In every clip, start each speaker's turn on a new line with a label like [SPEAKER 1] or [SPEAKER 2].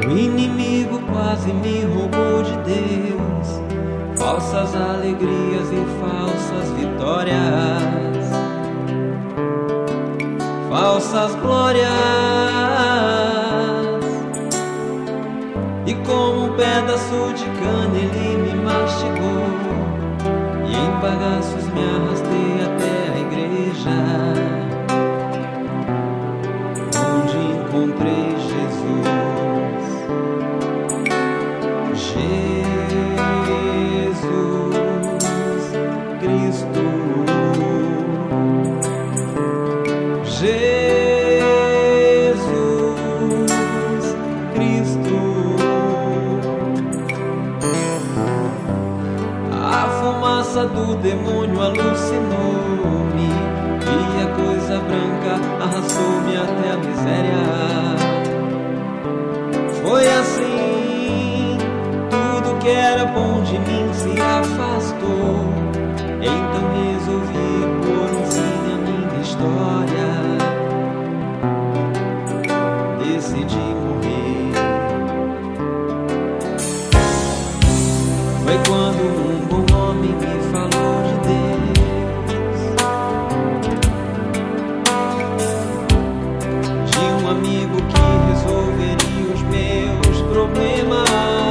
[SPEAKER 1] O inimigo quase me roubou de Deus, falsas alegrias e falsas vitórias, falsas glórias. E como um pedaço de cana ele me mastigou, e em bagaços me arrastei até a igreja, onde encontrei Jesus. Jesus Cristo, Jesus Cristo. A fumaça do demônio alucinou-me, e a coisa branca arrastou-me até a miséria. Foi assim, tudo que era bom de mim se afastou. Então resolvi pôr um fim à minha história. Decidi morrer. Foi quando um bom homem me falou de Deus, de um amigo que resolveria os meus problemas.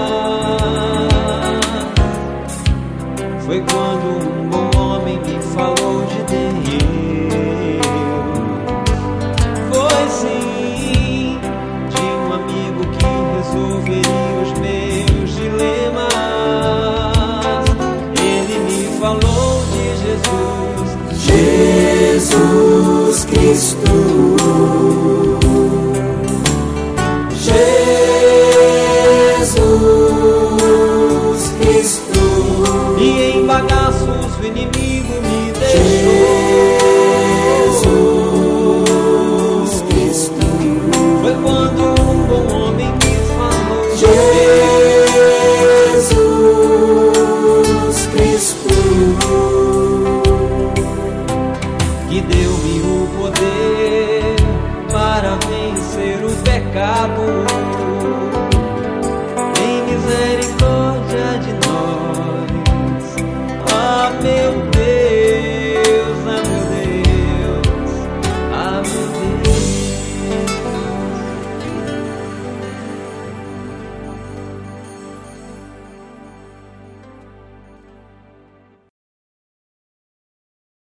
[SPEAKER 1] Foi quando um bom homem me falou de Deus. Foi sim, de um amigo que resolveria os meus dilemas. Ele me falou de Jesus, Jesus Cristo. Jesus Cristo. E em bagaços o inimigo me deixou. Jesus Cristo. Foi quando um bom homem me falou de Jesus Cristo, que deu-me o poder para vencer o pecado.